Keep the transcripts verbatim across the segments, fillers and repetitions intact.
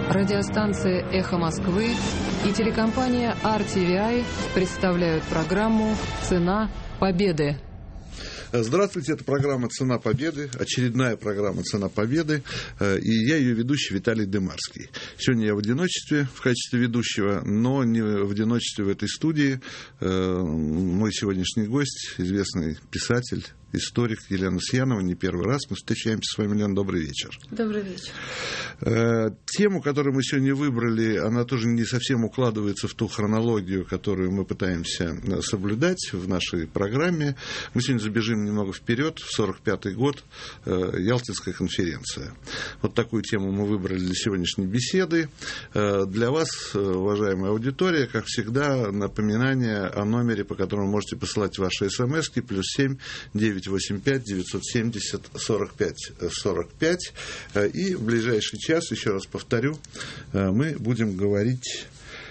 Радиостанция «Эхо Москвы» и телекомпания ар ти ви ай представляют программу «Цена победы». Здравствуйте, это программа «Цена победы», очередная программа «Цена победы», и я ее ведущий Виталий Дымарский. Сегодня я в одиночестве в качестве ведущего, но не в одиночестве в этой студии. Мой сегодняшний гость, известный писатель, историк Елена Сьянова, не первый раз мы встречаемся с вами. Елена, добрый вечер. Добрый вечер. Тему, которую мы сегодня выбрали, она тоже не совсем укладывается в ту хронологию, которую мы пытаемся соблюдать в нашей программе. Мы сегодня забежим немного вперед, в сорок пятый год, Ялтинская конференция. Вот такую тему мы выбрали для сегодняшней беседы. Для вас, уважаемая аудитория, как всегда, напоминание о номере, по которому можете посылать ваши смски, плюс семь девятьсот восемьдесят пять девятьсот семьдесят сорок пять сорок пять. И в ближайший час, еще раз повторю, мы будем говорить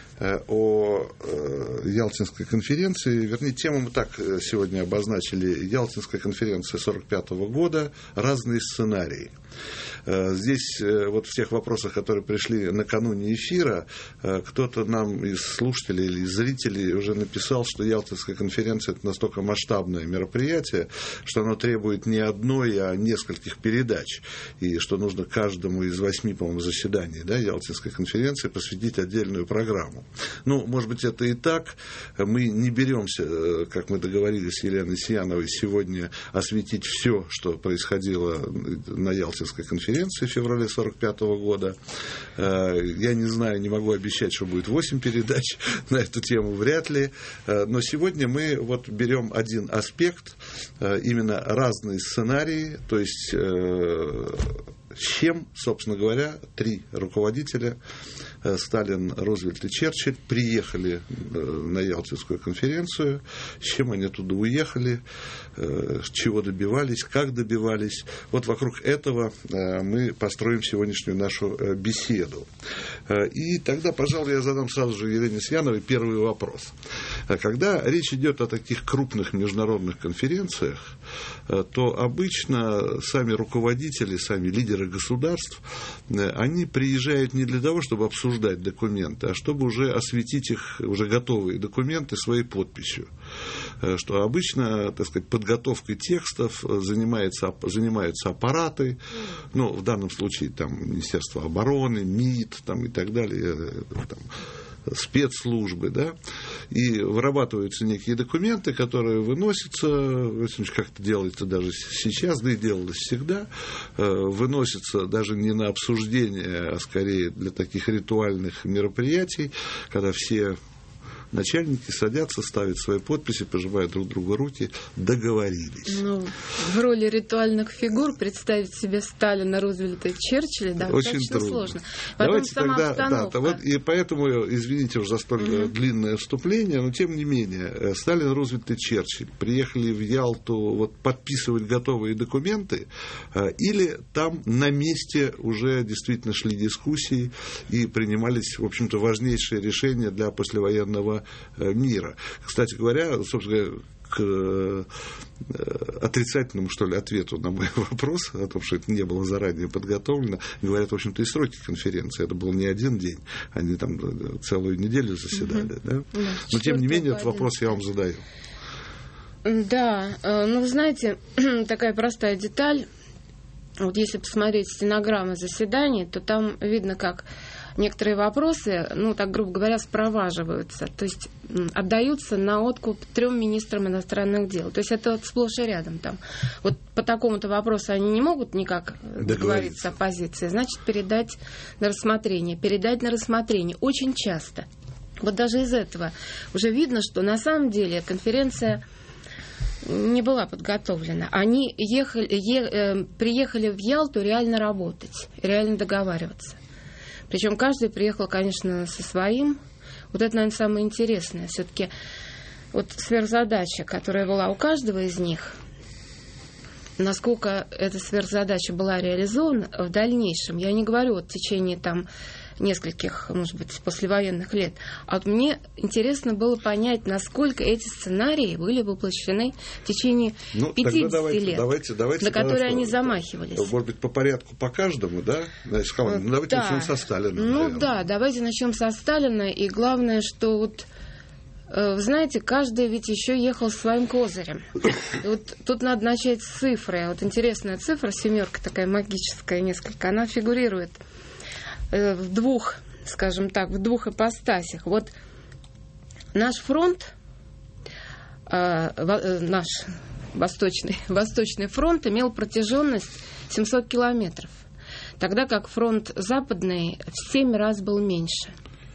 о Ялтинской конференции. Вернее, тему мы так сегодня обозначили: Ялтинская конференция сорок пятого года, разные сценарии. Здесь вот в тех вопросах, которые пришли накануне эфира, кто-то нам из слушателей или из зрителей уже написал, что Ялтинская конференция – это настолько масштабное мероприятие, что оно требует не одной, а нескольких передач, и что нужно каждому из восьми, по-моему, заседаний, да, Ялтинской конференции посвятить отдельную программу. Ну, может быть, это и так. Мы не беремся, как мы договорились с Еленой Сьяновой, сегодня осветить все, что происходило на Ялтинской конференции в феврале сорок пятого года. Я не знаю, не могу обещать, что будет восемь передач на эту тему, вряд ли. Но сегодня мы вот берем один аспект, именно разные сценарии, то есть с чем, собственно говоря, три руководителя, Сталин, Рузвельт и Черчилль, приехали на Ялтинскую конференцию, с чем они оттуда уехали, чего добивались, как добивались. Вот вокруг этого мы построим сегодняшнюю нашу беседу. И тогда, пожалуй, я задам сразу же Елене Сьяновой первый вопрос. Когда речь идет о таких крупных международных конференциях, то обычно сами руководители, сами лидеры государств, они приезжают не для того, чтобы обсуждать документы, а чтобы уже осветить их, уже готовые документы, своей подписью. Что обычно, так сказать, подготовкой текстов занимается, занимаются аппараты, ну, в данном случае там Министерство обороны, МИД там, и так далее, там, спецслужбы, да, и вырабатываются некие документы, которые выносятся, как это делается даже сейчас, да и делалось всегда, выносятся даже не на обсуждение, а скорее для таких ритуальных мероприятий, когда все начальники садятся, ставят свои подписи, пожимают друг другу руки, договорились. Ну, в роли ритуальных фигур представить себе Сталина, Рузвельта и Черчилля, да, очень достаточно трудно. сложно. Потом Давайте сама тогда, обстановка. да, вот, и поэтому, извините уже за столь угу. длинное вступление, но тем не менее, Сталин, Рузвельт и Черчилль приехали в Ялту вот, подписывать готовые документы, или там на месте уже действительно шли дискуссии и принимались, в общем-то, важнейшие решения для послевоенного мира. Кстати говоря, собственно, к отрицательному, что ли, ответу на мой вопрос о том, что это не было заранее подготовлено, говорят, в общем-то, и сроки конференции. Это был не один день, они там целую неделю заседали. Угу. Да? Да, но, тем не менее, этот вопрос я вам задаю. Да, ну, вы знаете, такая простая деталь. Вот если посмотреть стенограммы заседаний, то там видно, как некоторые вопросы, ну, так грубо говоря, спроваживаются, то есть отдаются на откуп трем министрам иностранных дел. То есть это вот сплошь и рядом там. Вот по такому-то вопросу они не могут никак договориться о позиции, значит, передать на рассмотрение. Передать на рассмотрение очень часто. Вот даже из этого уже видно, что на самом деле конференция не была подготовлена. Они ехали, е, э, приехали в Ялту реально работать, реально договариваться. Причем каждый приехал, конечно, со своим. Вот это, наверное, самое интересное. Все-таки вот сверхзадача, которая была у каждого из них, насколько эта сверхзадача была реализована в дальнейшем, я не говорю вот в течение там нескольких, может быть, послевоенных лет. А вот мне интересно было понять, насколько эти сценарии были воплощены в течение ну, пятидесяти давайте, лет, давайте, давайте, на которые что, они замахивались. Может быть, по порядку по каждому, да? Значит, ну, давайте да. начнем со Сталина. Ну наверное. да, давайте начнем со Сталина. И главное, что вот вы знаете, каждый ведь еще ехал своим козырем. И вот тут надо начать с цифры. Вот интересная цифра, семерка такая магическая несколько, она фигурирует в двух, скажем так, в двух ипостасях. Вот наш фронт, наш восточный, восточный фронт имел протяженность семьсот километров, тогда как фронт западный в семь раз был меньше.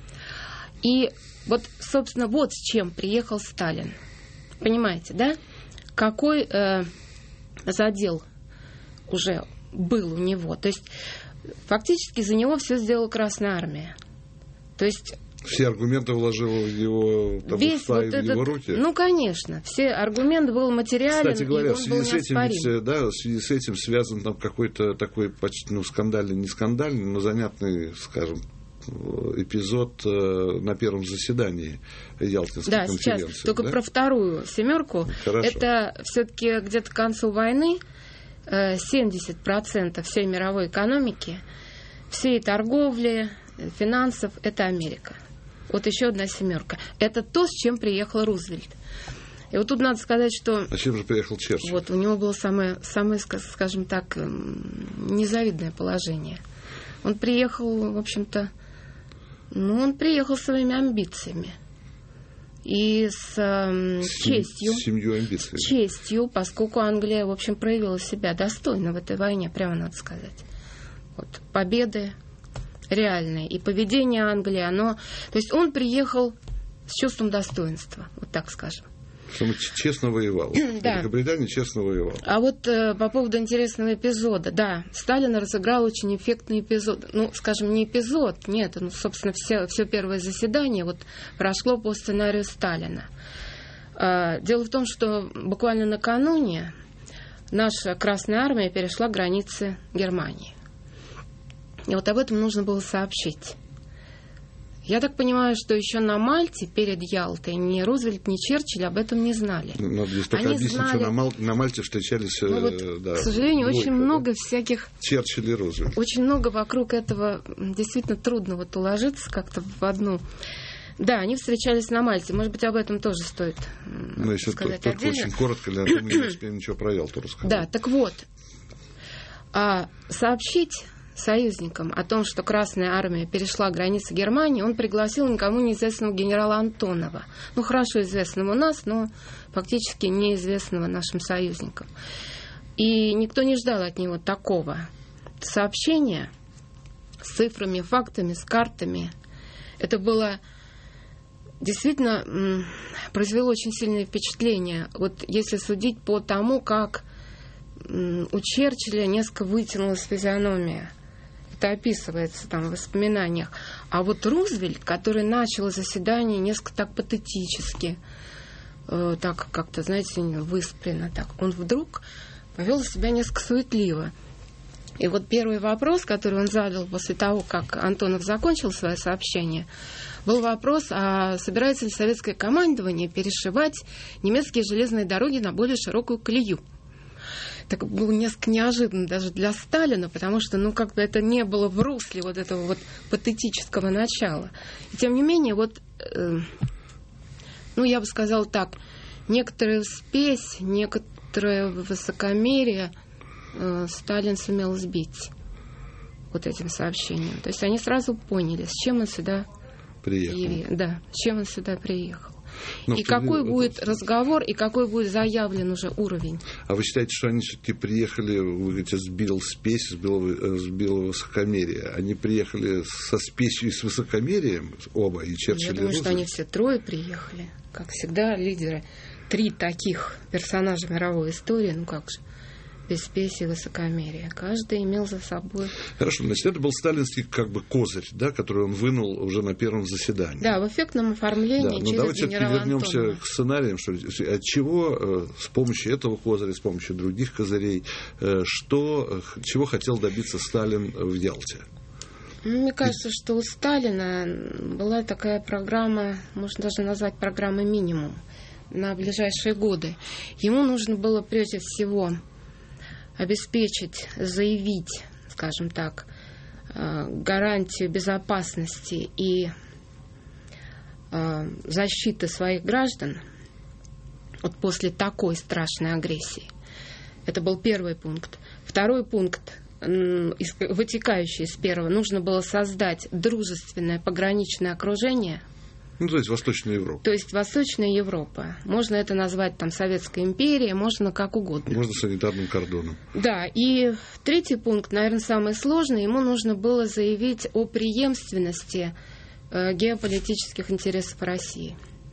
И вот, собственно, вот с чем приехал Сталин. Понимаете, да? Какой э, задел уже был у него. То есть, фактически за него все сделала Красная Армия. То есть... Все аргументы вложил в его, там, весь уста вот и в этот, его руки? Ну, конечно. Все аргументы был материален, Кстати говоря, и в он связи был с этим, неоспорим. ведь, да, в связи с этим связан там какой-то такой почти, ну, скандальный, не скандальный, но занятный, скажем, эпизод на первом заседании Ялтинской да, конференции. сейчас только да? про вторую семерку. Хорошо. Это все-таки где-то к концу войны семьдесят процентов всей мировой экономики, всей торговли, финансов – это Америка. Вот еще одна семерка. Это то, с чем приехал Рузвельт. И вот тут надо сказать, что... А чем же приехал Черчилль? Вот, у него было самое, самое, скажем так, незавидное положение. Он приехал, в общем-то, ну, он приехал своими амбициями. И с э, честью. С семью амбициями. С честью, поскольку Англия, в общем, проявила себя достойно в этой войне, прямо надо сказать. Вот, победы реальные. И поведение Англии, оно... То есть он приехал с чувством достоинства, вот так скажем. Что он честно воевал. Да. Великобритания честно воевала. А вот э, по поводу интересного эпизода. Да, Сталин разыграл очень эффектный эпизод. Ну, скажем, не эпизод, нет. Ну, собственно, все, все первое заседание вот прошло по сценарию Сталина. Э, дело в том, что буквально накануне наша Красная Армия перешла границы Германии. И вот об этом нужно было сообщить. Я так понимаю, что еще на Мальте перед Ялтой ни Рузвельт, ни Черчилль об этом не знали. Надо здесь только Они объяснить, знали... что на, Мал... на Мальте встречались... Ну, вот, да, к сожалению, двойка, очень много да? всяких... Черчилль и Рузвельт. Очень много вокруг этого действительно трудно вот уложиться как-то в одну... Да, они встречались на Мальте. Может быть, об этом тоже стоит ну, если сказать только отдельно. очень коротко, для того, мы не успеем ничего про Ялту рассказать. Да, так вот. А сообщить союзникам о том, что Красная Армия перешла границы Германии, он пригласил никому неизвестного генерала Антонова. Ну, хорошо известного у нас, но фактически неизвестного нашим союзникам. И никто не ждал от него такого сообщения с цифрами, фактами, с картами. Это было действительно произвело очень сильное впечатление. Вот если судить по тому, как у Черчилля несколько вытянулась физиономия. Это описывается там в воспоминаниях. А вот Рузвельт, который начал заседание несколько так патетически, э, так как-то, знаете, выспренно так, он вдруг повел себя несколько суетливо. И вот первый вопрос, который он задал после того, как Антонов закончил свое сообщение, был вопрос, а собирается ли советское командование перешивать немецкие железные дороги на более широкую колею. Так было несколько неожиданно даже для Сталина, потому что, ну, как бы это не было в русле вот этого вот патетического начала. И тем не менее, вот, э, ну, я бы сказала так, некоторая спесь, некоторое высокомерие э, Сталин сумел сбить вот этим сообщением. То есть они сразу поняли, с чем он сюда приехал. И, да, с чем он сюда приехал. Но и в... какой будет разговор, и какой будет заявлен уже уровень. А вы считаете, что они все-таки приехали, вы говорите, сбил спесь, сбил, сбил высокомерие. Они приехали со спесью и с высокомерием, оба, и Черчилль, Я и думаю, Рузвельт? что они все трое приехали. Как всегда, лидеры. Три таких персонажа мировой истории, ну как же, без спеси и высокомерия. Каждый имел за собой... Хорошо, значит, это был сталинский как бы козырь, да, который он вынул уже на первом заседании. Да, в эффектном оформлении да, через давайте генерала вернемся Антонова. к сценариям, что от чего с помощью этого козыря, с помощью других козырей, что, чего хотел добиться Сталин в Ялте? Мне кажется, что у Сталина была такая программа, можно даже назвать программой «Минимум» на ближайшие годы. Ему нужно было прежде всего обеспечить, заявить, скажем так, гарантию безопасности и защиты своих граждан вот после такой страшной агрессии. Это был первый пункт. Второй пункт, вытекающий из первого, нужно было создать дружественное пограничное окружение. Ну, то есть Восточная Европа. То есть Восточная Европа. Можно это назвать там Советской империей, можно как угодно. Можно санитарным кордоном. Да, и третий пункт, наверное, самый сложный. Ему нужно было заявить о преемственности э, геополитических интересов России.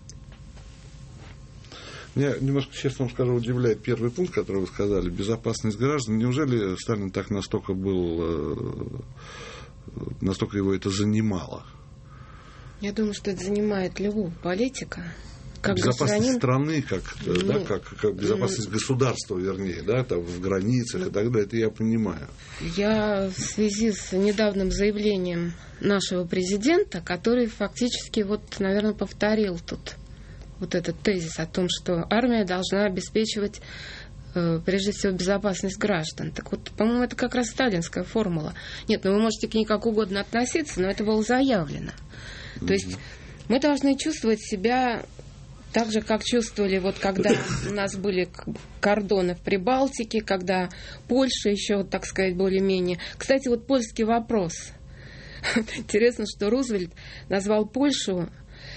Меня немножко, честно вам скажу, удивляет первый пункт, который вы сказали, безопасность граждан. Неужели Сталин так настолько был, настолько его это занимало? Я думаю, что это занимает любого политика. Как безопасность гражданин... страны, как, ну, да, как, как безопасность ну, государства, вернее, да, там, в границах ну, и так далее, это я понимаю. Я в связи с недавним заявлением нашего президента, который фактически, вот, наверное, повторил тут вот этот тезис о том, что армия должна обеспечивать э, прежде всего безопасность граждан. Так вот, по-моему, это как раз сталинская формула. Нет, ну вы можете к ней как угодно относиться, но это было заявлено. То есть мы должны чувствовать себя так же, как чувствовали, вот когда у нас были кордоны в Прибалтике, когда Польша еще, так сказать, более-менее. Кстати, вот польский вопрос. Интересно, что Рузвельт назвал Польшу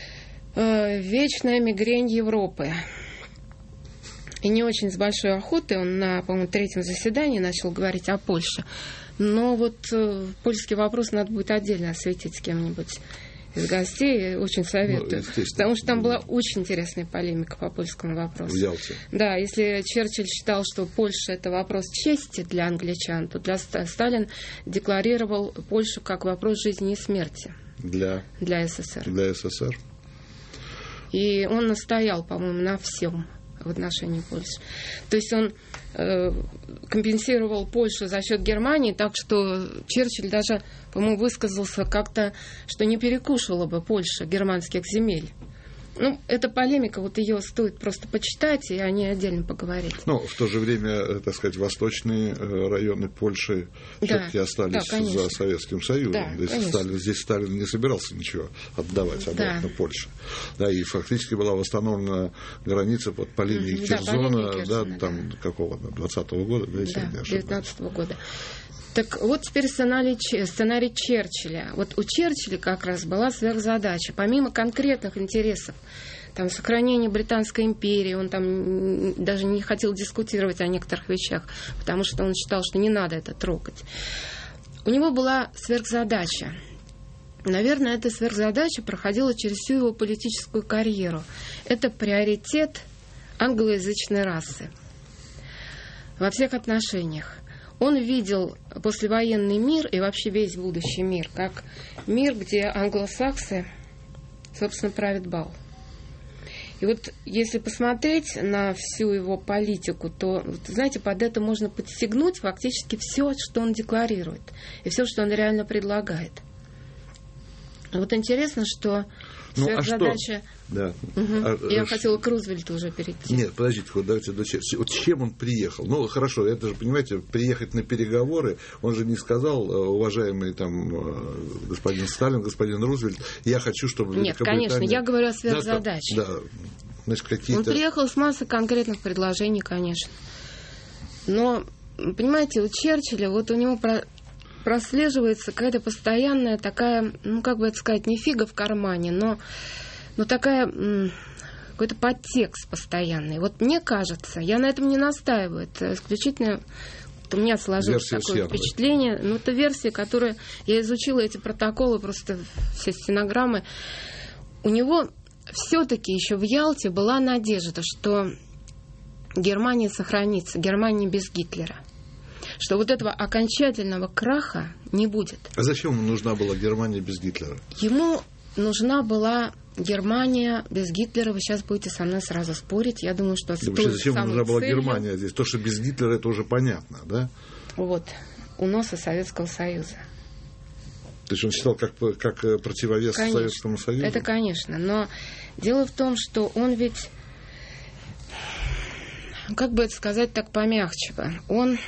э, вечная мигрень Европы. И не очень с большой охотой он на, по-моему, третьем заседании начал говорить о Польше. Но вот э, польский вопрос надо будет отдельно осветить с кем-нибудь из гостей, очень советую. Ну, потому что там была очень интересная полемика по польскому вопросу. В Ялте. Да, если Черчилль считал, что Польша — это вопрос чести для англичан, то для Сталин декларировал Польшу как вопрос жизни и смерти. Для? Для СССР. Для СССР. И он настоял, по-моему, на всем в отношении Польши. То есть он э, компенсировал Польшу за счет Германии, так что Черчилль даже, по-моему, высказался как-то, что не перекушивала бы Польша германских земель. Ну, эта полемика, вот ее стоит просто почитать, и о ней отдельно поговорить. Но в то же время, так сказать, восточные районы Польши да, все-таки остались да, за Советским Союзом. Да, здесь, Сталин, здесь Сталин не собирался ничего отдавать обратно да. Польше. Да, и фактически была восстановлена граница под, по линии да, Керзона, по линии Керзона, да, там да. какого-то, двадцатого года, да, если да, не ошибаюсь. девятнадцатого года. Так вот теперь сценарий, сценарий Черчилля. Вот у Черчилля как раз была сверхзадача. Помимо конкретных интересов, там, сохранения Британской империи, он там даже не хотел дискутировать о некоторых вещах, потому что он считал, что не надо это трогать. У него была сверхзадача. Наверное, эта сверхзадача проходила через всю его политическую карьеру. Это приоритет англоязычной расы во всех отношениях. Он видел послевоенный мир и вообще весь будущий мир как мир, где англосаксы, собственно, правят бал. И вот если посмотреть на всю его политику, то, знаете, под это можно подстегнуть фактически все, что он декларирует, и все, что он реально предлагает. Вот интересно, что ну, сверхзадача... А да. Угу. А, Я а, хотела к Рузвельту уже перейти. Нет, подождите, вот давайте до Черчилля. Вот с чем он приехал? Ну, хорошо, это же, понимаете, приехать на переговоры, он же не сказал, уважаемый там господин Сталин, господин Рузвельт, я хочу, чтобы Нет, конечно, я говорю о сверхзадаче. Да, да, значит, какие-то... Он приехал с массой конкретных предложений, конечно. Но, понимаете, у Черчилля, вот у него... Про... прослеживается какая-то постоянная такая, ну, как бы это сказать, не фига в кармане, но, но такая, какой-то подтекст постоянный. Вот мне кажется, я на этом не настаиваю, это исключительно вот у меня сложилось версия такое впечатление, ну, это версия, которую я изучила, эти протоколы, просто все стенограммы. У него все-таки еще в Ялте была надежда, что Германия сохранится, Германия без Гитлера. Что вот этого окончательного краха не будет. А зачем ему нужна была Германия без Гитлера? Ему нужна была Германия без Гитлера. Вы сейчас будете со мной сразу спорить. Я думаю, что... Да, вообще, зачем нужна была целью... Германия здесь? То, что без Гитлера, это уже понятно, да? Вот. Уноса Советского Союза. То есть он считал как, как противовес конечно, Советскому Союзу? Это, конечно. Но дело в том, что он ведь, как бы это сказать так помягче, он,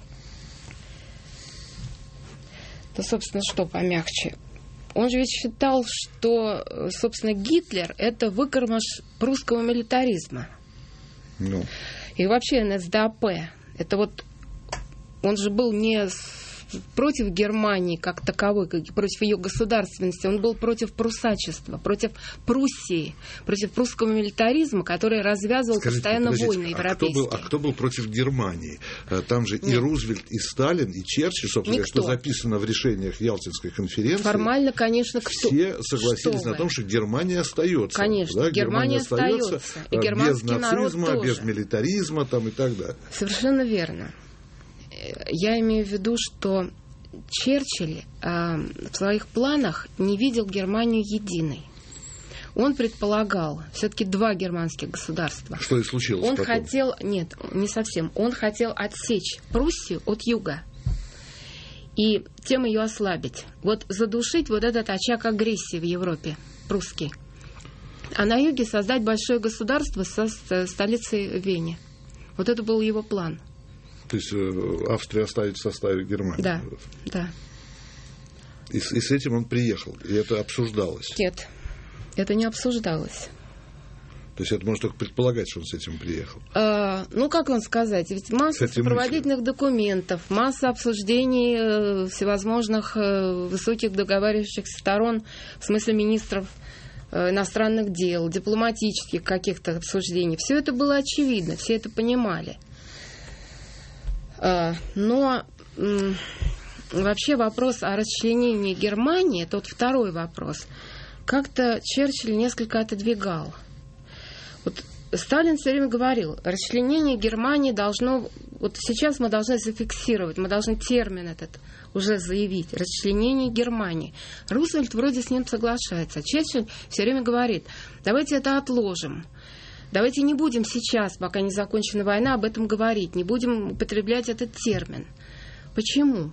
да, собственно, что помягче? Он же ведь считал, что, собственно, Гитлер – это выкормыш прусского милитаризма. Ну. И вообще эн эс дэ а пэ. Это вот, он же был не против Германии как таковой, как против ее государственности, он был против прусачества, против Пруссии, против прусского милитаризма, который развязывал Скажите, постоянно войны а европейские. Кто был, а кто был против Германии? Там же Нет. и Рузвельт, и Сталин, и Черчилль, собственно, Никто. Что записано в решениях Ялтинской конференции. Формально, конечно, кто? Все согласились на том, что Германия остается. Конечно, да? Германия, Германия остается. остается. И без нацизма, без милитаризма там, и так далее. Совершенно верно. Я имею в виду, что Черчилль э, в своих планах не видел Германию единой. Он предполагал все-таки два германских государства. Что и случилось Он потом. хотел, нет, не совсем. Он хотел отсечь Пруссию от юга и тем ее ослабить. Вот задушить вот этот очаг агрессии в Европе, прусский. А на юге создать большое государство со столицей в Вене. Вот это был его план. То есть Австрию оставить в составе Германии. Да, да. И, и с этим он приехал, и это обсуждалось? Нет, это не обсуждалось. То есть это можно только предполагать, что он с этим приехал? А, ну, как вам сказать, ведь масса сопроводительных мыслью. документов, масса обсуждений э, всевозможных э, высоких договаривающихся сторон, в смысле министров э, иностранных дел, дипломатических каких-то обсуждений. Все это было очевидно, все это понимали. Но вообще вопрос о расчленении Германии, это вот второй вопрос, как-то Черчилль несколько отодвигал. Вот Сталин все время говорил, расчленение Германии должно, вот сейчас мы должны зафиксировать, мы должны термин этот уже заявить, расчленение Германии. Рузвельт вроде с ним соглашается, а Черчилль все время говорит, давайте это отложим. Давайте не будем сейчас, пока не закончена война, об этом говорить. Не будем употреблять этот термин. Почему?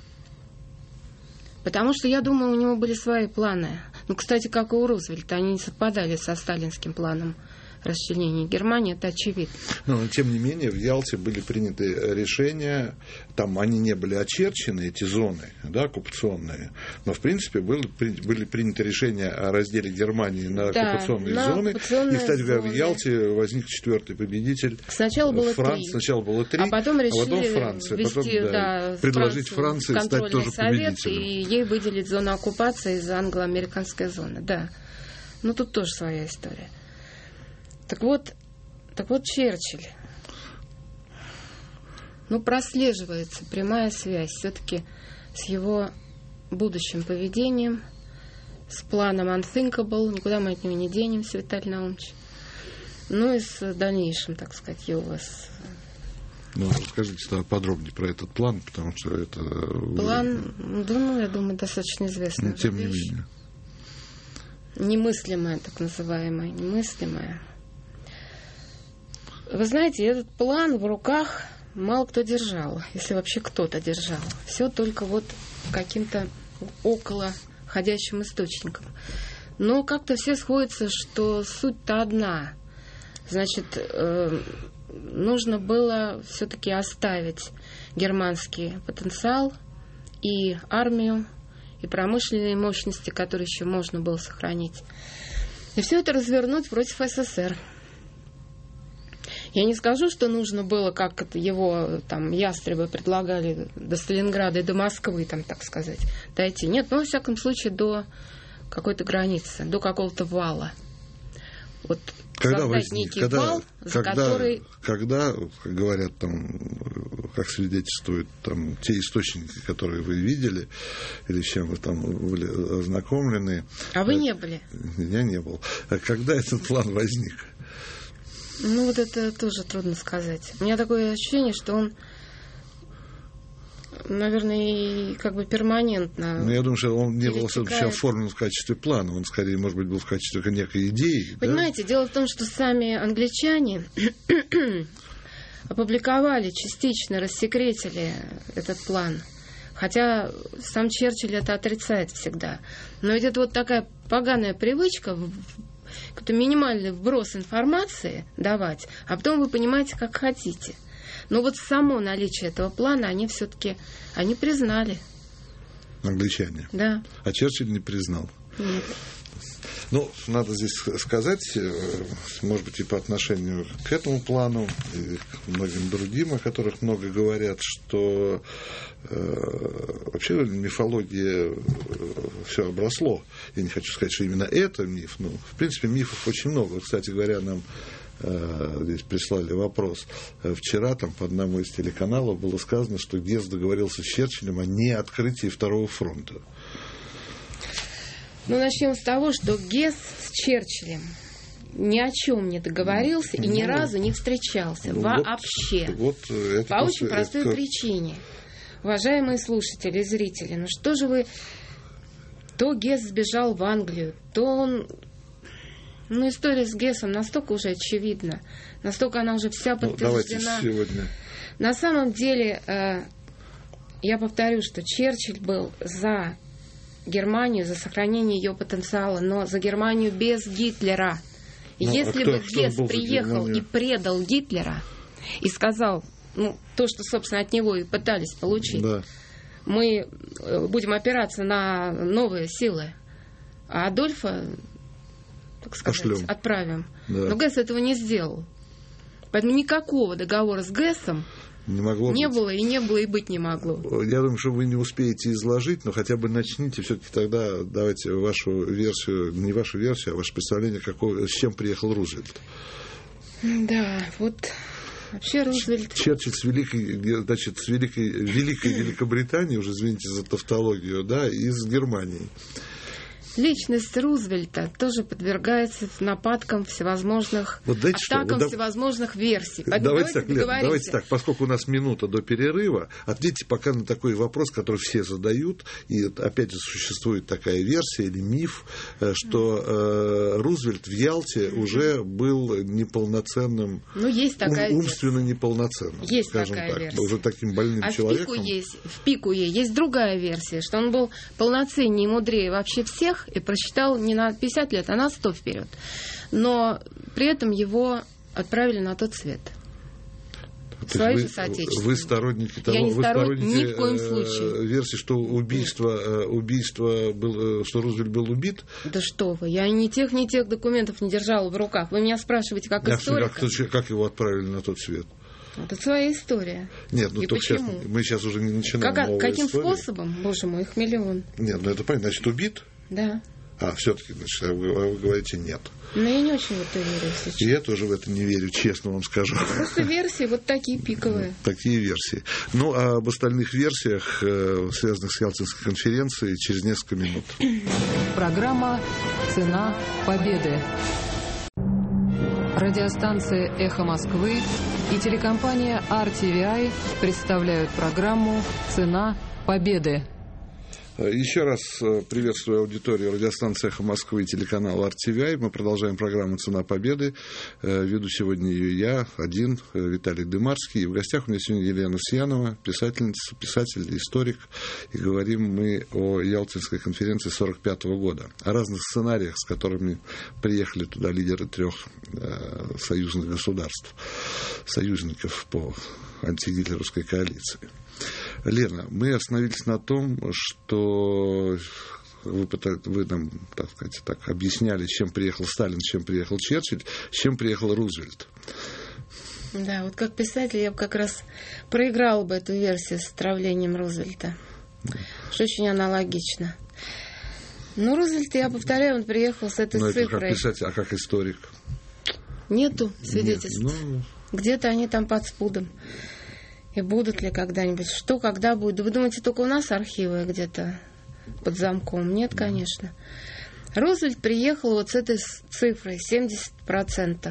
Потому что, я думаю, у него были свои планы. Ну, кстати, как и у Рузвельта, они не совпадали со сталинским планом расчленения Германии, это очевидно. Но, тем не менее, в Ялте были приняты решения, там они не были очерчены, эти зоны, да, оккупационные, но, в принципе, были, были приняты решения о разделе Германии на да, оккупационные на зоны. Оккупационные и, кстати говоря, в Ялте возник четвертый победитель. Сначала было Фран... три. Сначала было три, а потом решили а потом Франция. Ввести, потом, да, да, предложить Франции стать тоже совет, победителем. И ей выделить зону оккупации из англо-американской зоны. Да. Ну, тут тоже своя история. Так вот, так вот Черчилль. Ну, прослеживается прямая связь все-таки с его будущим поведением, с планом unthinkable, никуда мы от него не денемся, Виталий Наумович, ну и с дальнейшим, так сказать, его... Ну, расскажите подробнее про этот план, потому что это... План, да, ну, я думаю, достаточно известный. Но, тем не менее. Немыслимое, так называемое, немыслимое. Вы знаете, этот план в руках мало кто держал, если вообще кто-то держал. Все только вот каким-то около ходящим источником. Но как-то все сходятся, что суть-то одна. Значит, э, нужно было все-таки оставить германский потенциал и армию, и промышленные мощности, которые еще можно было сохранить. И все это развернуть против СССР. Я не скажу, что нужно было, как это его там ястребы предлагали, до Сталинграда и до Москвы, там, так сказать, дойти. Нет, но, во всяком случае, до какой-то границы, до какого-то вала. Вот когда создать возник, некий когда, вал, за когда, который... Когда, как говорят там, как свидетельствуют там, те источники, которые вы видели, или с чем вы там были ознакомлены... А вы не были? Я не был. Когда этот план возник? Ну, вот это тоже трудно сказать. У меня такое ощущение, что он, наверное, и как бы перманентно. Ну, я думаю, что он не был все оформлен в качестве плана, он скорее, может быть, был в качестве некой идеи. Понимаете, да? Дело в том, что сами англичане опубликовали частично, рассекретили этот план Хотя сам Черчилль это отрицает всегда. Но ведь это вот такая поганая привычка, какой-то минимальный вброс информации давать, а потом вы понимаете, как хотите. Но вот само наличие этого плана они все-таки они признали. Англичане? Да. А Черчилль не признал? Нет. Ну, надо здесь сказать, может быть, и по отношению к этому плану, и к многим другим, о которых много говорят, что э, вообще мифология все обросло. Я не хочу сказать, что именно это миф, но, в принципе, мифов очень много. Кстати говоря, нам э, здесь прислали вопрос. Вчера там по одному из телеканалов было сказано, что Гесс договорился с Черчиллем о неоткрытии Второго фронта. Ну, начнем с того, что Гесс с Черчиллем ни о чем не договорился и ни ну, разу не встречался. Ну, вообще. Вот, вот это по очень простой это... причине. Уважаемые слушатели и зрители, ну что же вы... То Гесс сбежал в Англию, то он... Ну, история с Гессом настолько уже очевидна, настолько она уже вся подтверждена. Ну, давайте сегодня. На самом деле, э, я повторю, что Черчилль был за Германию, за сохранение ее потенциала, но за Германию без Гитлера. И ну, если а бы Гесс приехал и предал Гитлера и сказал, ну, то, что, собственно, от него и пытались получить, да. мы будем опираться на новые силы, а Адольфа, так сказать, Пошлем. отправим. Да. Но Гесс этого не сделал. Поэтому никакого договора с Гессом Не, могло не быть. было и не было, и быть не могло. Я думаю, что вы не успеете изложить, но хотя бы начните. Все-таки тогда давайте вашу версию, не вашу версию, а ваше представление, какой, с чем приехал Рузвельт. Да, вот вообще Рузвельт... Черчилль с Великой, значит, с Великой, Великой Великобритании, уже извините за тавтологию, да, и с Германией. Личность Рузвельта тоже подвергается нападкам всевозможных, вот атакам вот всевозможных версий. Давайте, давайте, так, Лен, давайте так, поскольку у нас минута до перерыва, ответьте пока на такой вопрос, который все задают, и опять же существует такая версия или миф, что э, Рузвельт в Ялте уже был неполноценным, ну, есть такая ум, умственно неполноценным, есть скажем такая так, версия. уже таким больным а человеком. В пику, есть, в пику есть другая версия, что он был полноценнее и мудрее вообще всех, и просчитал не на пятьдесят лет, а на сто вперед. Но при этом его отправили на тот свет. Свои же соотечественники. Вы сторонники того, Я не вы сторонник, сторонники ни в коем случае. Версии, что убийство, убийство был, что Рузвельт был убит? Да что вы, я ни тех, ни тех документов не держала в руках. Вы меня спрашиваете, как историка. Как, как его отправили на тот свет? Это своя история. Нет, ну только сейчас, мы сейчас уже не начинаем как, новую Каким историю. способом? Боже мой, их миллион. Нет, ну это понятно, значит, убит? Да. А, все-таки, значит, вы, вы говорите нет. Но я не очень в это верю, если честно. Я тоже в это не верю, честно вам скажу. Просто версии вот такие пиковые. Такие версии. Ну, а об остальных версиях, связанных с Ялтинской конференцией, через несколько минут. Программа «Цена победы». Радиостанция «Эхо Москвы» и телекомпания ар ти ви ай представляют программу «Цена победы». Еще раз приветствую аудиторию радиостанции «Эхо Москвы» и телеканала ар ти ви ай. Мы продолжаем программу «Цена победы». Веду сегодня ее я, один, Виталий Дымарский. И в гостях у меня сегодня Елена Сьянова, писательница, писатель, историк. И говорим мы о Ялтинской конференции сорок пятого года. О разных сценариях, с которыми приехали туда лидеры трех союзных государств, союзников по антигитлеровской коалиции. Лена, мы остановились на том, что вы, вы нам, так сказать, так, объясняли, с чем приехал Сталин, с чем приехал Черчилль, с чем приехал Рузвельт. Да, вот как писатель я бы как раз проиграла бы эту версию с отравлением Рузвельта, да. Что очень аналогично. Но Рузвельт, я повторяю, он приехал с этой Но цифрой. Это как писатель, а как историк? Нету свидетельств. Нет, ну... Где-то они там под спудом. И будут ли когда-нибудь? Что, когда будет? Да вы думаете, только у нас архивы где-то под замком? Нет, конечно. Рузвельт приехал вот с этой цифрой семьдесят процентов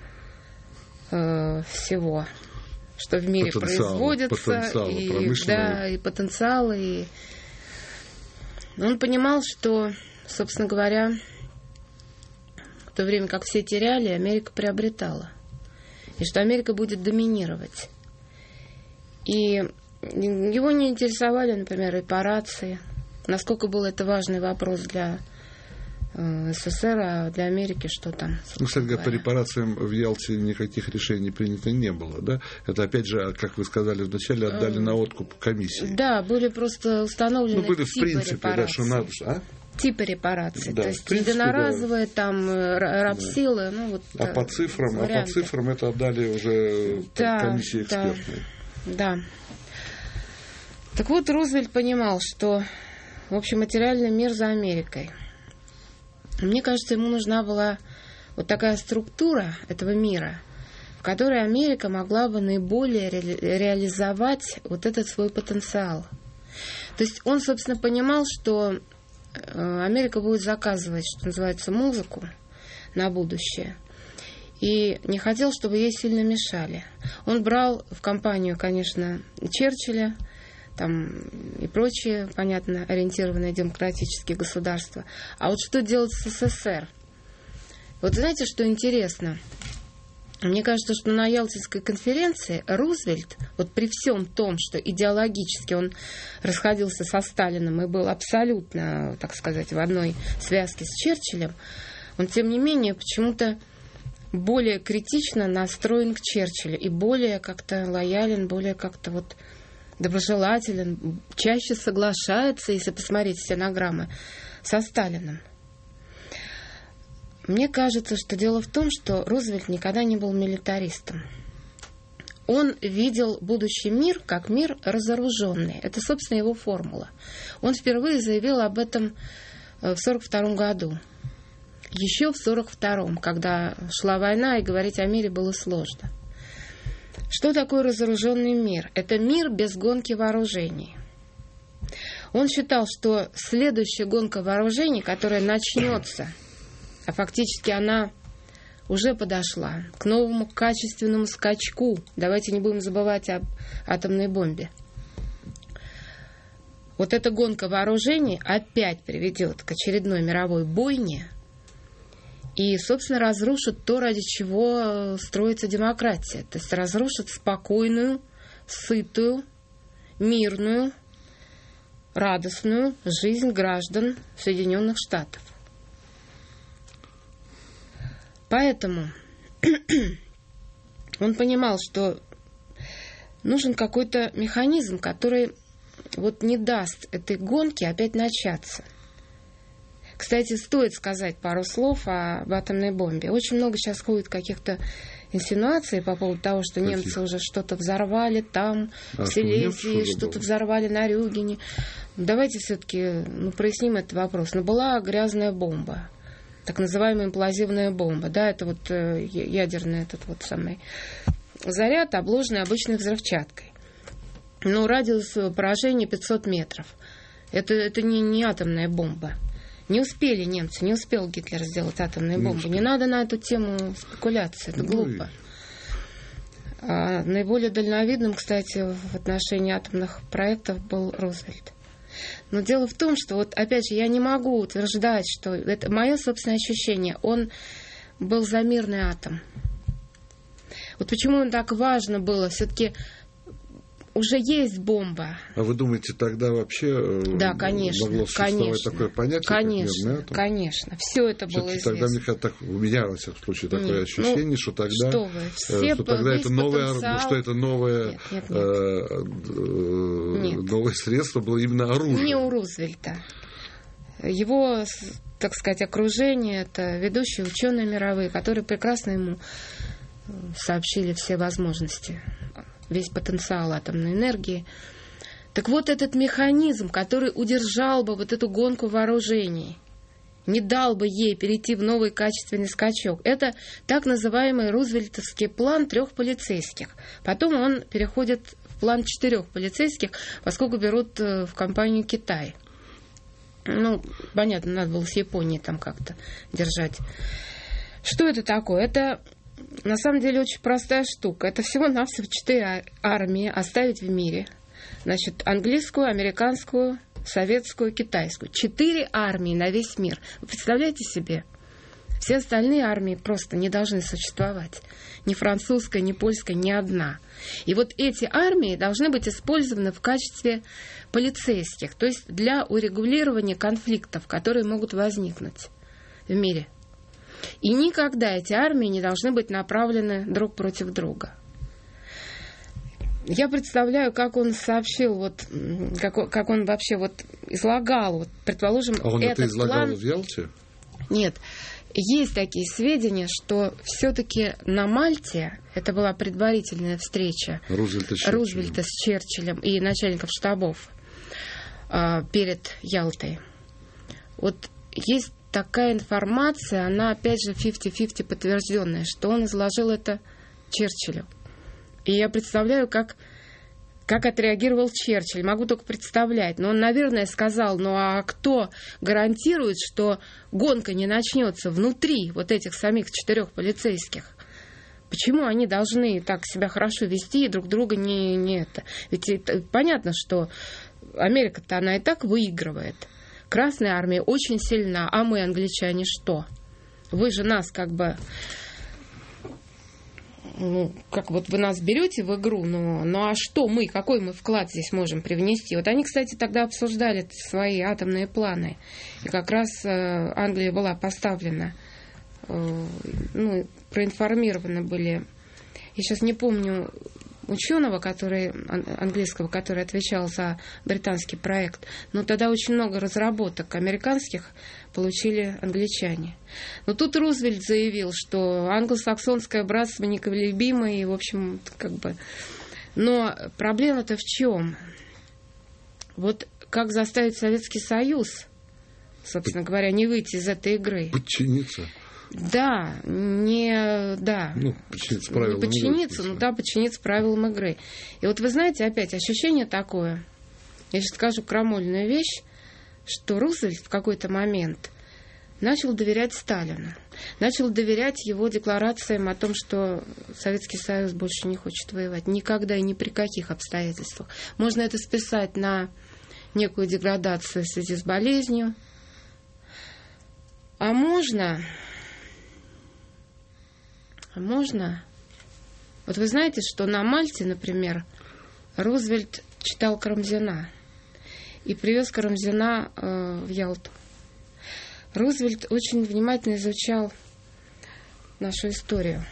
всего, что в мире потенциал, производится. Потенциал, и, да, и потенциалы. И... Он понимал, что, собственно говоря, в то время как все теряли, Америка приобретала. И что Америка будет доминировать. И Его не интересовали, например, репарации. Насколько был это важный вопрос для СССР, а для Америки что там? Ну, кстати говоря, по репарациям в Ялте никаких решений принято не было, да? Это, опять же, как вы сказали вначале, отдали на откуп комиссии. Да, были просто установлены ну, были, типы в принципе, репараций. Да, что надо... А? Типы репараций. Да, то есть принципе, единоразовые, да. там, рабсилы. Да. Ну, вот, а, по цифрам, а по цифрам это отдали уже да, комиссии экспертной. Да, да. Так вот, Рузвельт понимал, что, в общем, материальный мир за Америкой. Мне кажется, ему нужна была вот такая структура этого мира, в которой Америка могла бы наиболее ре- реализовать вот этот свой потенциал. То есть он, собственно, понимал, что Америка будет заказывать, что называется, музыку на будущее. И не хотел, чтобы ей сильно мешали. Он брал в компанию, конечно, Черчилля, там и прочие, понятно, ориентированные демократические государства. А вот что делать с СССР? Вот знаете, что интересно? Мне кажется, что на Ялтинской конференции Рузвельт, вот при всем том, что идеологически он расходился со Сталиным и был абсолютно, так сказать, в одной связке с Черчиллем, он, тем не менее, почему-то более критично настроен к Черчиллю и более как-то лоялен, более как-то вот доброжелателен, чаще соглашается, если посмотреть стенограммы, со Сталиным. Мне кажется, что дело в том, что Рузвельт никогда не был милитаристом. Он видел будущий мир как мир разоруженный. Это, собственно, его формула. Он впервые заявил об этом в сорок втором году. Еще в сорок втором, когда шла война, и говорить о мире было сложно. Что такое разоруженный мир? Это мир без гонки вооружений. Он считал, что следующая гонка вооружений, которая начнется, а фактически она уже подошла к новому качественному скачку. Давайте не будем забывать об атомной бомбе. Вот эта гонка вооружений опять приведет к очередной мировой бойне и, собственно, разрушит то, ради чего строится демократия. То есть разрушит спокойную, сытую, мирную, радостную жизнь граждан Соединенных Штатов. Поэтому он понимал, что нужен какой-то механизм, который вот не даст этой гонке опять начаться. Кстати, стоит сказать пару слов об атомной бомбе. Очень много сейчас ходит каких-то инсинуаций по поводу того, что Каких? немцы уже что-то взорвали там, а, в Силезии, что что-то взорвали на Рюгене. Давайте все-таки ну, проясним этот вопрос. Но была грязная бомба, так называемая имплозивная бомба. Да, это вот э, ядерный этот вот самый заряд, обложенный обычной взрывчаткой. Но радиус поражения пятьсот метров. Это, это не, не атомная бомба. Не успели немцы, не успел Гитлер сделать атомную бомбу. Не надо на эту тему спекуляции, это глупо. А наиболее дальновидным, кстати, в отношении атомных проектов был Рузвельт. Но дело в том, что, вот опять же, я не могу утверждать, что это мое собственное ощущение, он был за мирный атом. Вот почему он так важно было, все-таки уже есть бомба. А вы думаете, тогда вообще да, конечно, могло существовать конечно, такое понятие, конечно, как мирный атом? Конечно, все это было Все-таки известно. Тогда, мне кажется, так, у меня, во всяком случае, такое нет, ощущение, ну, что тогда, что, вы, все что тогда это новое, потенциал... что это новое, нет, нет, нет. Э, нет. новое средство было именно оружие. Не у Рузвельта. Его, так сказать, окружение, это ведущие ученые мировые, которые прекрасно ему сообщили все возможности, весь потенциал атомной энергии. Так вот, этот механизм, который удержал бы вот эту гонку вооружений, не дал бы ей перейти в новый качественный скачок, это так называемый рузвельтовский план трех полицейских. Потом он переходит в план четырех полицейских, поскольку берут в компанию Китай. Ну, понятно, надо было с Японией там как-то держать. Что это такое? Это на самом деле очень простая штука. Это всего-навсего четыре армии оставить в мире. Значит, английскую, американскую, советскую, китайскую. Четыре армии на весь мир. Вы представляете себе? Все остальные армии просто не должны существовать. Ни французская, ни польская, ни одна. И вот эти армии должны быть использованы в качестве полицейских, то есть для урегулирования конфликтов, которые могут возникнуть в мире. И никогда эти армии не должны быть направлены друг против друга. Я представляю, как он сообщил, вот, как, как он вообще вот излагал, вот, предположим, а он этот это излагал план... в Ялте? Нет. Есть такие сведения, что все-таки на Мальте, это была предварительная встреча Рузвельта с Черчиллем, Рузвельта с Черчиллем и начальников штабов а, перед Ялтой. Вот есть такая информация, она опять же пятьдесят на пятьдесят подтвержденная, что он изложил это Черчиллю. И я представляю, как, как отреагировал Черчилль. Могу только представлять. Но он, наверное, сказал, ну а кто гарантирует, что гонка не начнется внутри вот этих самих четырех полицейских? Почему они должны так себя хорошо вести и друг друга не, не это? Ведь это, понятно, что Америка-то она и так выигрывает. Красная армия очень сильна, а мы, англичане, что? Вы же нас как бы... Ну, как вот вы нас берете в игру, ну, ну а что мы, какой мы вклад здесь можем привнести? Вот они, кстати, тогда обсуждали свои атомные планы. И как раз э, Англия была поставлена, э, ну, проинформированы были. Я сейчас не помню ученого, который, английского, который отвечал за британский проект, но тогда очень много разработок американских получили англичане. Но тут Рузвельт заявил, что англосаксонское братство неколебимо, и, в общем, как бы... Но проблема-то в чем? Вот как заставить Советский Союз, собственно говоря, не выйти из этой игры? Подчиниться. Да, не... Да. Ну, подчиниться правилам не подчиниться, игры. Ну да, подчиниться правилам игры. И вот вы знаете, опять ощущение такое, я сейчас скажу крамольную вещь, что Рузвельт в какой-то момент начал доверять Сталину, начал доверять его декларациям о том, что Советский Союз больше не хочет воевать. Никогда и ни при каких обстоятельствах. Можно это списать на некую деградацию в связи с болезнью. А можно... А можно... Вот вы знаете, что на Мальте, например, Рузвельт читал Карамзина и привез Карамзина э, в Ялту. Рузвельт очень внимательно изучал нашу историю.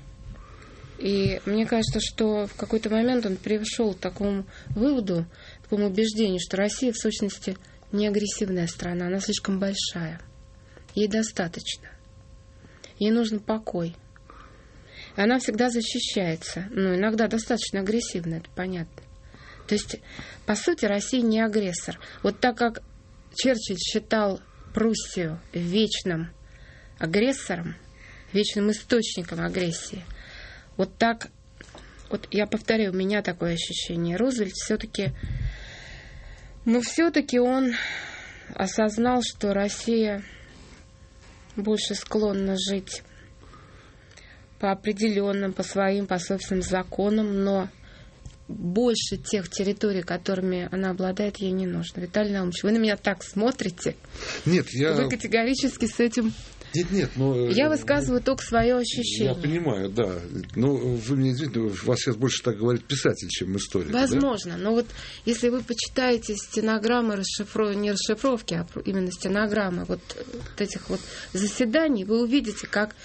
И мне кажется, что в какой-то момент он пришел к такому выводу, к такому убеждению, что Россия в сущности не агрессивная страна, она слишком большая. Ей достаточно. Ей нужен покой. И она всегда защищается. Ну, иногда достаточно агрессивно, это понятно. То есть, по сути, Россия не агрессор. Вот так как Черчилль считал Пруссию вечным агрессором, вечным источником агрессии, вот так, вот я повторяю, у меня такое ощущение. Рузвельт все-таки, ну, все-таки он осознал, что Россия больше склонна жить по определенным, по своим, по собственным законам, но больше тех территорий, которыми она обладает, ей не нужно. Виталий Наумович, вы на меня так смотрите. Нет, я... Вы категорически с этим... Нет, нет, но... Я высказываю только свое ощущение. Я понимаю, да. Но вы мне извините, у вас сейчас больше так говорит писатель, чем историк. Возможно, да? но вот если вы почитаете стенограммы, расшифров... не расшифровки, а именно стенограммы вот, вот этих вот заседаний, вы увидите, как,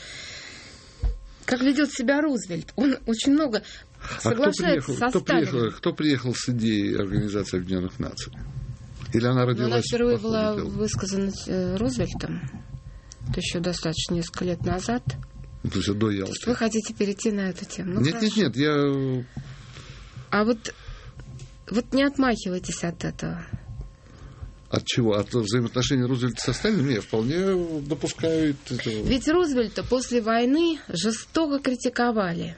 как ведет себя Рузвельт. Он очень много соглашается а кто приехал, со кто Сталиным. Приехал, кто приехал с идеей Организации Объединенных Наций? Или она родилась? Но она впервые по была ходу дела? высказана э, Рузвельтом. Это еще достаточно несколько лет назад. Ну, то есть до Ялты. Вы хотите перейти на эту тему? Ну, нет, хорошо. нет, нет, я... А вот, вот не отмахивайтесь от этого. От чего? От взаимоотношений Рузвельта со Сталиным? Я вполне допускаю этого. Ведь Рузвельта после войны жестоко критиковали.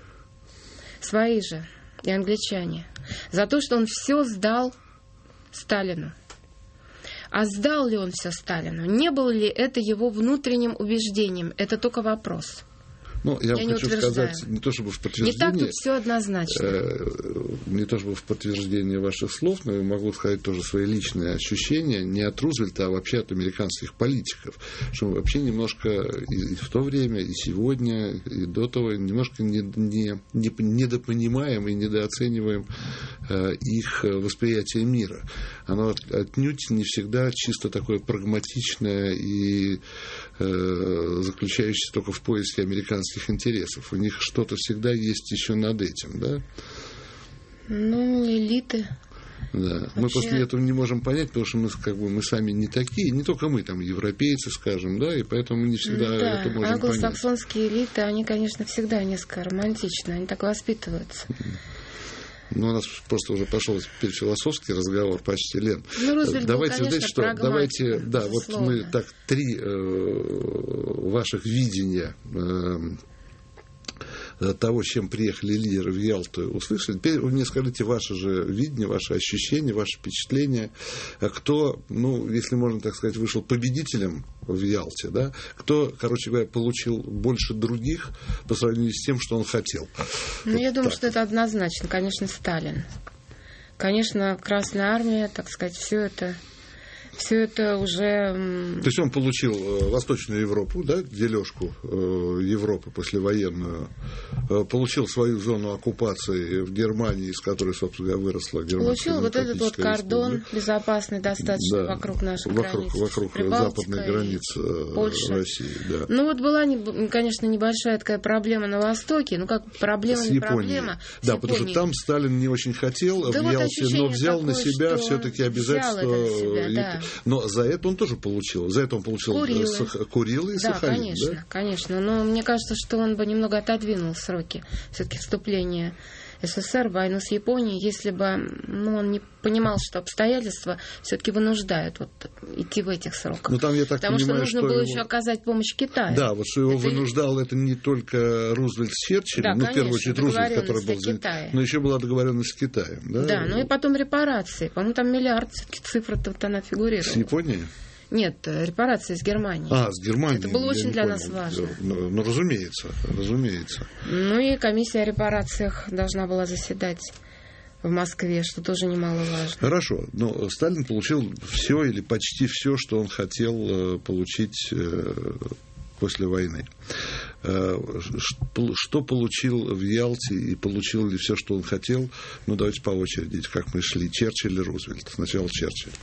Свои же и англичане. За то, что он все сдал Сталину. А сдал ли он все Сталину? Не было ли это его внутренним убеждением? Это только вопрос. Ну, я, я вам хочу сказать, не то чтобы в подтверждение... Не так тут все однозначно. Э, не то чтобы в подтверждение ваших слов, но я могу сказать тоже свои личные ощущения не от Рузвельта, а вообще от американских политиков. Что мы вообще немножко и, и в то время, и сегодня, и до того немножко не, не, не, недопонимаем и недооцениваем э, их восприятие мира. Оно от, отнюдь не всегда чисто такое прагматичное и э, заключающееся только в поиске американских интересов. У них что-то всегда есть еще над этим, да? Ну, элиты. Да. Вообще... Мы после этого не можем понять, потому что мы, как бы, мы сами не такие, не только мы, там, европейцы, скажем, да, и поэтому мы не всегда да. это можем понять. Англосаксонские элиты, они, конечно, всегда несколько романтичны, они так воспитываются. Ну, у нас просто уже пошел теперь философский разговор почти, Лен. Ну, Рузвельт давайте, был, конечно, знаете, что, давайте, да, безусловно. вот мы так три э, ваших видения э, того, с чем приехали лидеры в Ялту, услышали. Теперь вы мне скажите ваше же видение, ваши ощущения, ваши впечатления. Кто, ну, если можно так сказать, вышел победителем в Ялте, да? Кто, короче говоря, получил больше других по сравнению с тем, что он хотел. Ну, вот я думаю, так. что это однозначно. Конечно, Сталин. Конечно, Красная Армия, так сказать, все это... Все это уже... То есть он получил Восточную Европу, да, дележку Европы послевоенную, получил свою зону оккупации в Германии, из которой, собственно говоря, выросла Германия. Получил вот этот вот кордон безопасный достаточно, да, вокруг наших вокруг, границ. Вокруг западных границ Польши. России. Да. Ну вот была, конечно, небольшая такая проблема на Востоке, ну как проблема, не проблема. Да, потому что там Сталин не очень хотел да в вот Ялте, но взял такое, на себя все-таки обязательства. Себя, да. Но за это он тоже получил. За это он получил Курилы, Сах... Курилы и да, Сахалин. Конечно, да, конечно. Но мне кажется, что он бы немного отодвинул сроки все-таки вступления СССР в войну с Японией, если бы, ну, он не понимал, что обстоятельства все-таки вынуждают вот идти в этих сроках. Ну, там, я так Потому понимаю, что нужно что было его... еще оказать помощь Китаю. Да, вот что его это... вынуждал это не только Рузвельт с Черчиллем, да, ну, конечно, в первую очередь Рузвельт, который был Китае. но еще была договоренность с Китаем. Да, да, ну и потом репарации. По-моему, там миллиард, все-таки цифра-то вот она фигурировала. С Японией? Нет, репарации с Германией. А, с Германией. Это было очень для понял. нас важно. Ну, ну, разумеется, разумеется. Ну и комиссия о репарациях должна была заседать в Москве, что тоже немаловажно. Хорошо, но Сталин получил все или почти все, что он хотел получить после войны. Что получил в Ялте и получил ли все, что он хотел? Ну, давайте по очереди, как мы шли. Черчилль или Рузвельт? Сначала Черчилль.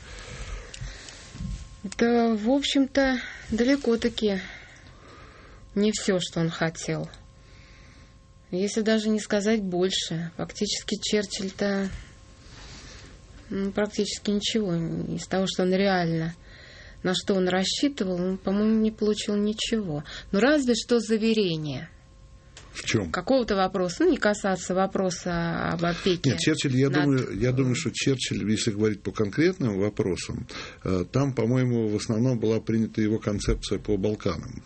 Да, в общем-то, далеко-таки не все, что он хотел. Если даже не сказать больше. Фактически Черчилль-то ну, практически ничего из того, что он реально, на что он рассчитывал, он, по-моему, не получил ничего. Ну, разве что заверение. В чем? Какого-то вопроса, ну, не касаться вопроса об опеке. Нет, Черчилль, я, над... думаю, я думаю, что Черчилль, если говорить по конкретным вопросам, там, по-моему, в основном была принята его концепция по Балканам.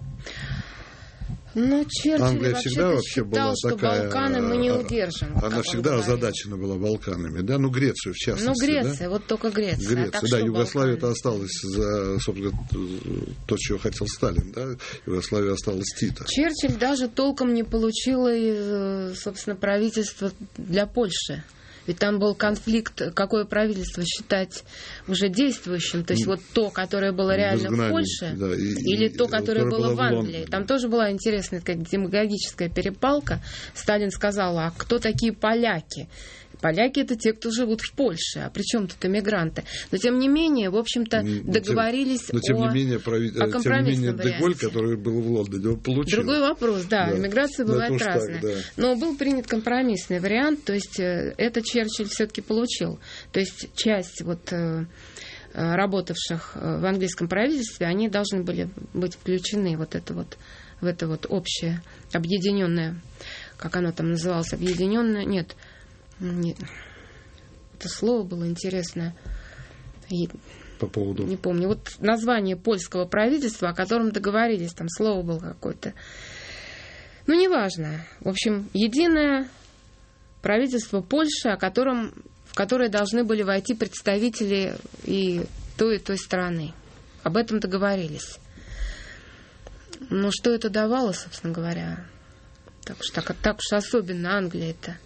Но Черчилль Англия всегда вообще считал, была что такая, Балканы мы не удержим. Она всегда озадачена была Балканами, да, ну Грецию в частности. Ну Греция, да? Вот только Греция. Греция, а так да, что Югославия-то осталась за, собственно, то, чего хотел Сталин, да, Югославия осталась Тита. Черчилль даже толком не получил, собственно, правительство для Польши. Ведь там был конфликт, какое правительство считать уже действующим. То есть вот то, которое было реально в Польше, да, и, или и, то, которое было в Англии. Лондоне. Там тоже была интересная такая демагогическая перепалка. Сталин сказал, а кто такие поляки? Поляки — это те, кто живут в Польше. А при чем тут эмигранты? Но, тем не менее, в общем-то, договорились но, тем, но, тем о, не менее, прави... о компромиссном тем не менее, Де Голь, который был в Лондоне, он получил. Другой вопрос, да. да. Эмиграция бывает да, разная. Так, да. Но был принят компромиссный вариант, то есть это Черчилль все-таки получил. То есть часть вот работавших в английском правительстве, они должны были быть включены вот это вот, в это вот общее, объединенное, как оно там называлось, объединенное, нет, нет, это слово было интересное. По поводу... Не помню. Вот название польского правительства, о котором договорились, там слово было какое-то. Ну, неважно. В общем, единое правительство Польши, о котором, в которое должны были войти представители и той, и той страны. Об этом договорились. Ну, что это давало, собственно говоря? Так уж, так, так уж особенно Англия-то.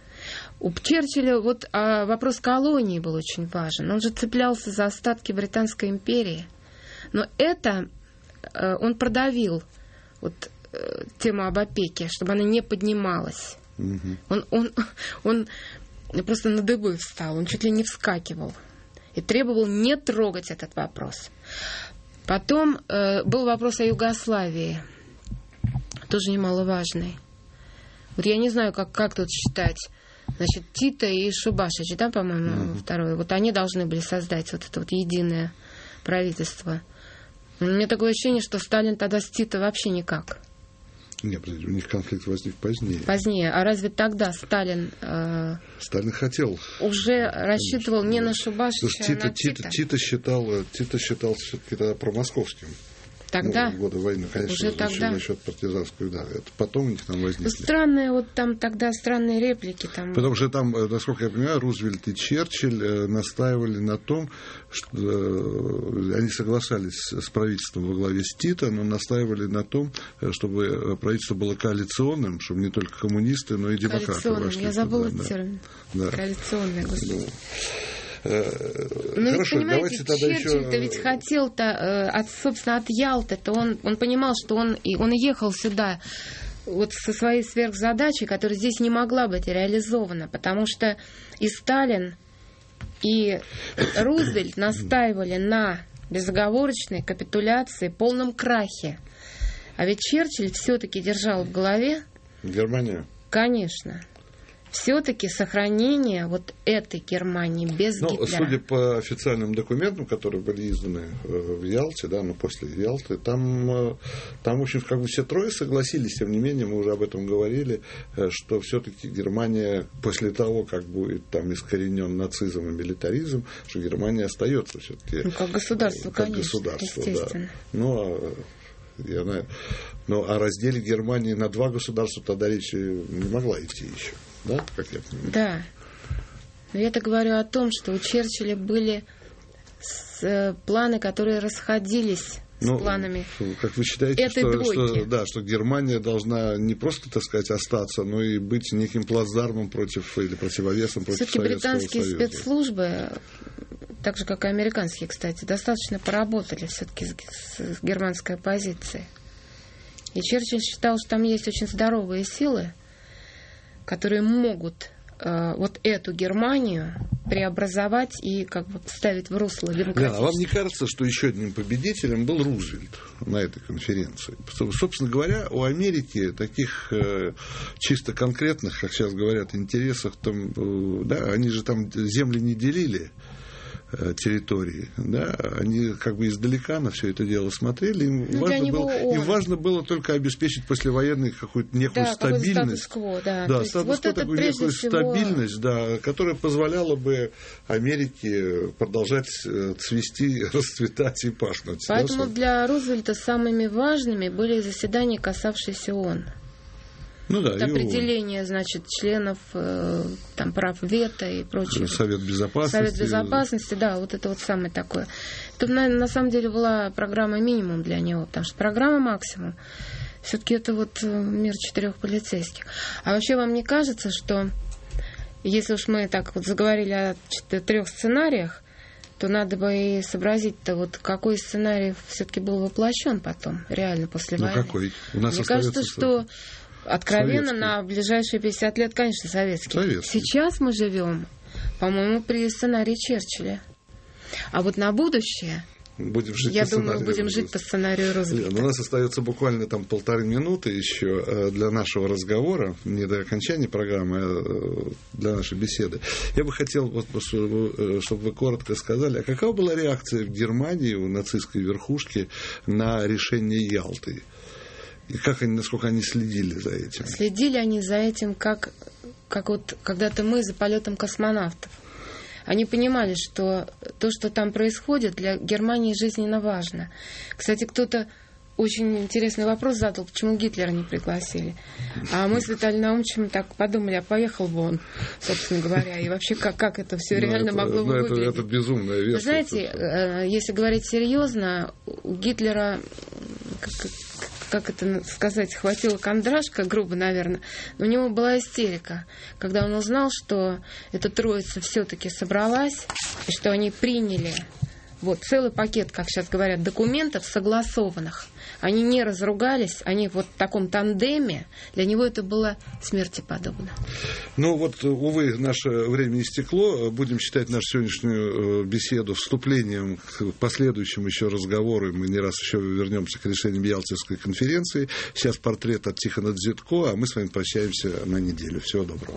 У Черчилля вот а вопрос колонии был очень важен. Он же цеплялся за остатки Британской империи. Но это э, он продавил вот, э, тему об опеке, чтобы она не поднималась. Mm-hmm. Он, он, он просто на дыбы встал, он чуть ли не вскакивал. И требовал не трогать этот вопрос. Потом э, был вопрос о Югославии. Тоже немаловажный. Вот я не знаю, как, как тут считать. Значит, Тита и Шубашич, да, по-моему, mm-hmm. второе. Вот они должны были создать вот это вот единое правительство. У меня такое ощущение, что Сталин тогда с Тита вообще никак. Нет, у них конфликт возник позднее. Позднее. А разве тогда Сталин... Э, Сталин хотел. Уже рассчитывал конечно, не да. на Шубашича, Слушай, Тита, а на Тита. Тита, Тита считал, Тита считал все-таки тогда промосковским. Тогда? Ну, в годы войны, конечно, уже тогда? За счет партизанской, да. Это потом у них там возникли. Странные вот там тогда странные реплики. Там... Потому что там, насколько я понимаю, Рузвельт и Черчилль настаивали на том, что они соглашались с правительством во главе с Тита, но настаивали на том, чтобы правительство было коалиционным, чтобы не только коммунисты, но и демократы вошли. Я забыла туда, этот термин. Да. Коалиционное государство. Ну, ну, хорошо, ведь, понимаете, Черчилль-то еще... ведь хотел-то, э, от, собственно, от Ялты-то, он, он понимал, что он, и, он ехал сюда вот со своей сверхзадачей, которая здесь не могла быть реализована, потому что и Сталин, и Рузвельт настаивали на безоговорочной капитуляции, полном крахе. А ведь Черчилль все-таки держал в голове... Германия. Конечно. Все-таки сохранение вот этой Германии без ну, Гитлера. Судя по официальным документам, которые были изданы в Ялте, да, ну, после Ялты, там, там, в общем, как бы все трое согласились, тем не менее, мы уже об этом говорили, что все-таки Германия, после того, как будет там искоренен нацизм и милитаризм, что Германия остается все-таки... Ну, как государство, как конечно, государство, естественно. Да. Ну, а... Я знаю. Но о разделе Германии на два государства тогда речи не могла идти еще. Да, как я понимаю? Да. Но я-то говорю о том, что у Черчилля были с, планы, которые расходились ну, с планами как вы считаете, этой что, двойки. Что, да, что Германия должна не просто, так сказать, остаться, но и быть неким плацдармом против или противовесом против Советского Союза. Все-таки британские Союза. Спецслужбы, так же, как и американские, кстати, достаточно поработали все-таки с, с германской оппозицией. И Черчилль считал, что там есть очень здоровые силы, которые могут э, вот эту Германию преобразовать и как бы ставить в русло демократического. Да, а вам не кажется, что еще одним победителем был Рузвельт на этой конференции? Собственно говоря, у Америки таких э, чисто конкретных, как сейчас говорят, интересов, там, э, да, они же там земли не делили, территории, да, они как бы издалека на все это дело смотрели, им, ну, важно, было, им важно было только обеспечить послевоенной какую-то некую да, стабильность, статус-кво, да, да, статус-кво, вот такую некую всего... стабильность, да, которая позволяла бы Америке продолжать цвести, расцветать и пашнуть. Поэтому да, для Рузвельта самыми важными были заседания, касавшиеся ООН. Ну, да, это определение, значит, членов э, там, прав вето и прочее. Совет безопасности. Совет безопасности, да, вот это вот самое такое. Это, наверное, на самом деле была программа минимум для него, потому что программа максимум. Все-таки это вот мир четырех полицейских. А вообще вам не кажется, что если уж мы так вот заговорили о трех сценариях, то надо бы и сообразить-то, вот какой сценарий все-таки был воплощен потом, реально после ну, войны. Какой? У нас Мне кажется, что откровенно советский. На ближайшие пятьдесят лет, конечно, советский. советский. Сейчас мы живем, по-моему, при сценарии Черчилля. А вот на будущее... Будем жить Я по думаю, сценарию. будем жить по сценарию Рузвельта. У нас остается буквально там полторы минуты еще для нашего разговора, не до окончания программы, а для нашей беседы. Я бы хотел, вот, чтобы вы коротко сказали, а какова была реакция в Германии у нацистской верхушки на решение Ялты? И как они, насколько они следили за этим? Следили они за этим, как, как вот когда-то мы за полетом космонавтов. Они понимали, что то, что там происходит, для Германии жизненно важно. Кстати, кто-то очень интересный вопрос задал, почему Гитлера не пригласили. А мы с Виталием Наумовичем так подумали, а поехал бы он, собственно говоря. И вообще, как, как это все реально это, могло бы это, выглядеть. Это безумная версия. Вы знаете, если говорить серьезно, у Гитлера, как это сказать, хватило кондрашка, грубо, наверное. Но у него была истерика, когда он узнал, что эта троица все-таки собралась, и что они приняли вот целый пакет, как сейчас говорят, документов согласованных. Они не разругались, они вот в таком тандеме, для него это было смерти подобно. Ну вот, увы, наше время истекло. Будем считать нашу сегодняшнюю беседу вступлением к последующим еще разговору. Мы не раз еще вернемся к решениям Ялтинской конференции. Сейчас портрет от Тихона Дзитко, а мы с вами прощаемся на неделю. Всего доброго.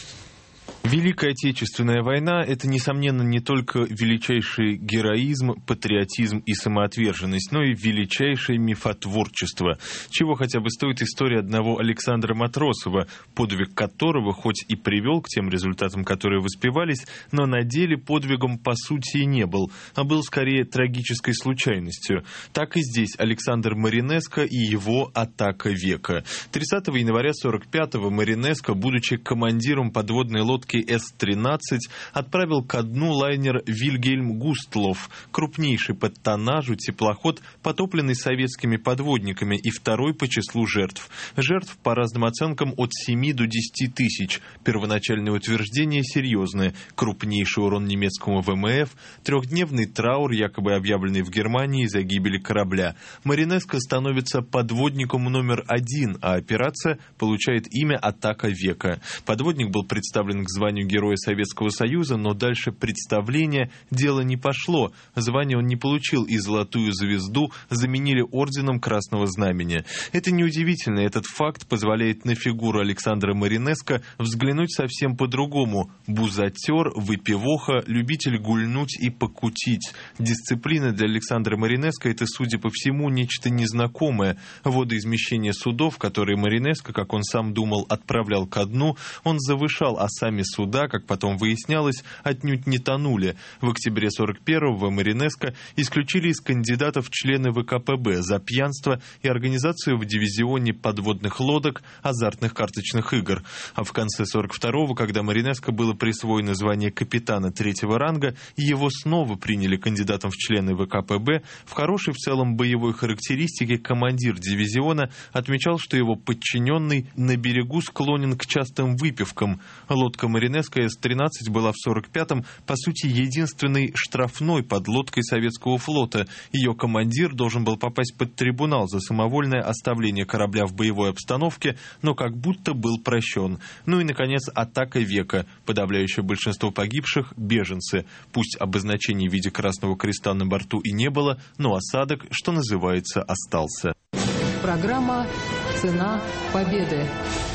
Великая Отечественная война – это, несомненно, не только величайший героизм, патриотизм и самоотверженность, но и величайшее мифотворчество, чего хотя бы стоит история одного Александра Матросова, подвиг которого хоть и привел к тем результатам, которые воспевались, но на деле подвигом по сути и не был, а был скорее трагической случайностью. Так и здесь Александр Маринеско и его атака века. тридцатого января сорок пятого Маринеско, будучи командиром подводной лодки Эс тринадцать, отправил ко дну лайнер «Вильгельм Густлов», крупнейший по тоннажу теплоход, потопленный советскими подводниками и второй по числу жертв. Жертв, по разным оценкам, от семи до десяти тысяч. Первоначальное утверждение серьезное. Крупнейший урон немецкому вэ эм эф, трехдневный траур, якобы объявленный в Германии из-за гибели корабля. Маринеско становится подводником номер один, а операция получает имя «Атака века». Подводник был представлен к званию Героя Советского Союза, но дальше представления дело не пошло. Звание он не получил и золотую звезду заменили орденом Красного Знамени. Это неудивительно, этот факт позволяет на фигуру Александра Маринеско взглянуть совсем по-другому. Бузатер, выпивоха, любитель гульнуть и покутить. Дисциплина для Александра Маринеско – это, судя по всему, нечто незнакомое. Водоизмещение судов, которые Маринеско, как он сам думал, отправлял ко дну, он завышал, а сами суда, как потом выяснялось, отнюдь не тонули. В октябре сорок первого Маринеско исключили из кандидатов в члены вэ ка пэ бэ за пьянство и организацию в дивизионе подводных лодок азартных карточных игр. А в конце сорок второго, когда Маринеско было присвоено звание капитана третьего ранга, его снова приняли кандидатом в члены вэ ка пэ бэ, в хорошей в целом боевой характеристике командир дивизиона отмечал, что его подчиненный на берегу склонен к частым выпивкам. Лодка Маринеско Эс тринадцать была в сорок пятом, по сути, единственной штрафной подлодкой советского флота. Ее командир должен был попасть под трибунал за самовольное оставление корабля в боевой обстановке, но как будто был прощен. Ну и, наконец, атака века. Подавляющее большинство погибших – беженцы. Пусть обозначений в виде Красного Креста на борту и не было, но осадок, что называется, остался. Программа «Цена победы».